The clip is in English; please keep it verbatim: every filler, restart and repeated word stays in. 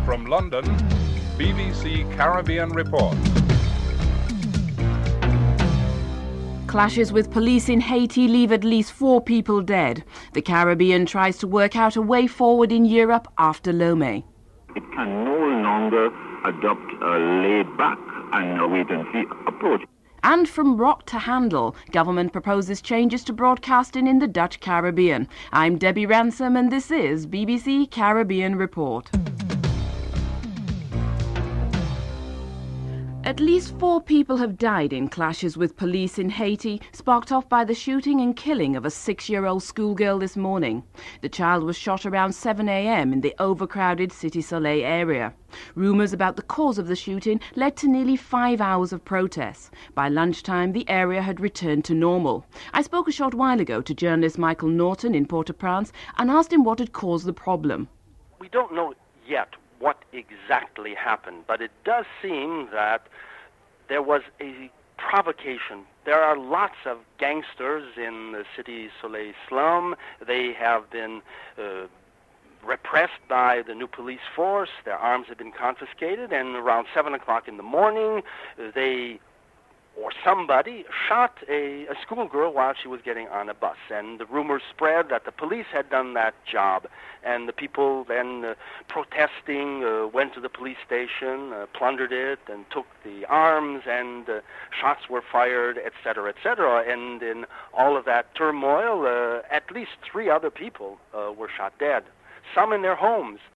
From London, B B C Caribbean Report. Clashes with police in Haiti leave at least four people dead. The Caribbean tries to work out a way forward in Europe after Lomé. It can no longer adopt a laid-back and a wait-and-see approach. And from rock to handle, government proposes changes to broadcasting in the Dutch Caribbean. I'm Debbie Ransom and this is B B C Caribbean Report. At least four people have died in clashes with police in Haiti, sparked off by the shooting and killing of a six-year-old schoolgirl this morning. The child was shot around seven a m in the overcrowded Cité Soleil area. Rumours about the cause of the shooting led to nearly five hours of protests. By lunchtime, the area had returned to normal. I spoke a short while ago to journalist Michael Norton in Port-au-Prince and asked him what had caused the problem. We don't know yet what exactly happened, but it does seem that there was a provocation. There are lots of gangsters in the Cité Soleil slum. They have been uh, repressed by the new police force. Their arms have been confiscated, and around seven o'clock in the morning, they or somebody shot a, a schoolgirl while she was getting on a bus. And the rumors spread that the police had done that job. And the people then uh, protesting uh, went to the police station, uh, plundered it, and took the arms, and uh, shots were fired, et cetera, et cetera. And in all of that turmoil, uh, at least three other people uh, were shot dead, some in their homes.